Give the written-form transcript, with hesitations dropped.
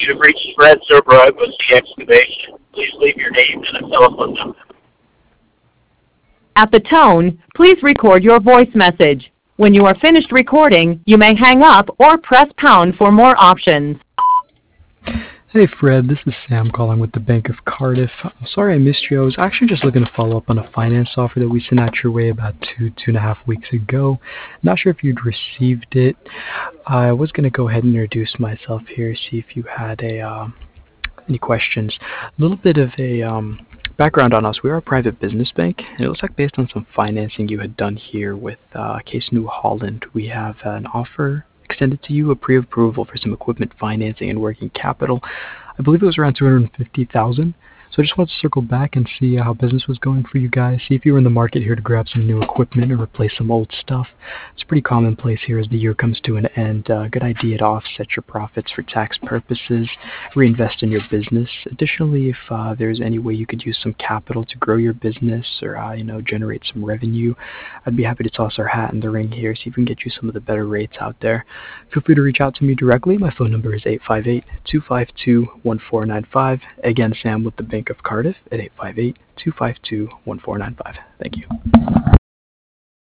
You have reached Fred Zerbrug with the excavation. Please leave your name and a telephone number. At the tone, please record your voice message. When you are finished recording, you may hang up or press pound for more options. Hey Fred, this is Sam calling with the Bank of Cardiff. I'm sorry I missed you. I was actually just looking to follow up on a finance offer that we sent out your way about two and a half weeks ago. Not sure if you'd received it. I was going to go ahead and introduce myself here, see if you had any questions. A little bit of a background on us. We are a private business bank, and it looks like based on some financing you had done here with Case New Holland, we have an offer extended to you, a pre-approval for some equipment financing and working capital. I believe it was around $250,000. So I just wanted to circle back and see how business was going for you guys, see if you were in the market here to grab some new equipment or replace some old stuff. It's pretty commonplace here as the year comes to an end. Good idea to offset your profits for tax purposes, reinvest in your business. Additionally, if there's any way you could use some capital to grow your business or generate some revenue, I'd be happy to toss our hat in the ring here, see if we can get you some of the better rates out there. Feel free to reach out to me directly. My phone number is 858-252-1495. Again, Sam with the Bank of Cardiff at 858-252-1495. Thank you.